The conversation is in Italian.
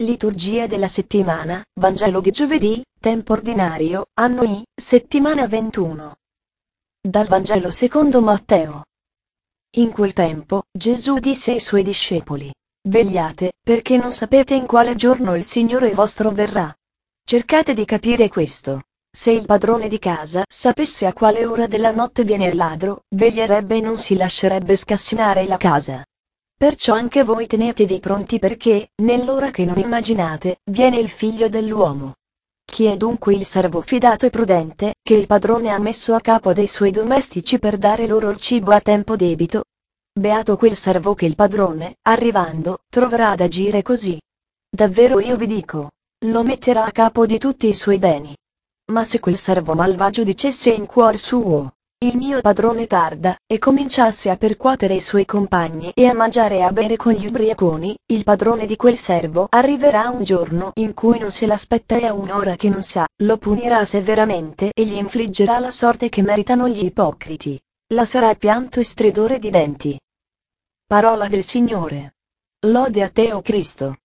Liturgia della settimana, Vangelo di giovedì, tempo ordinario, anno I, settimana 21. Dal Vangelo secondo Matteo. In quel tempo, Gesù disse ai suoi discepoli: Vegliate, perché non sapete in quale giorno il Signore vostro verrà. Cercate di capire questo. Se il padrone di casa sapesse a quale ora della notte viene il ladro, veglierebbe e non si lascerebbe scassinare la casa. Perciò anche voi tenetevi pronti perché, nell'ora che non immaginate, viene il Figlio dell'uomo. Chi è dunque il servo fidato e prudente, che il padrone ha messo a capo dei suoi domestici per dare loro il cibo a tempo debito? Beato quel servo che il padrone, arrivando, troverà ad agire così. Davvero io vi dico, lo metterà a capo di tutti i suoi beni. Ma se quel servo malvagio dicesse in cuor suo: il mio padrone tarda, e cominciasse a percuotere i suoi compagni e a mangiare e a bere con gli ubriaconi, il padrone di quel servo arriverà un giorno in cui non se l'aspetta e a un'ora che non sa, lo punirà severamente e gli infliggerà la sorte che meritano gli ipocriti. Là sarà pianto e stridore di denti. Parola del Signore. Lode a te, o Cristo.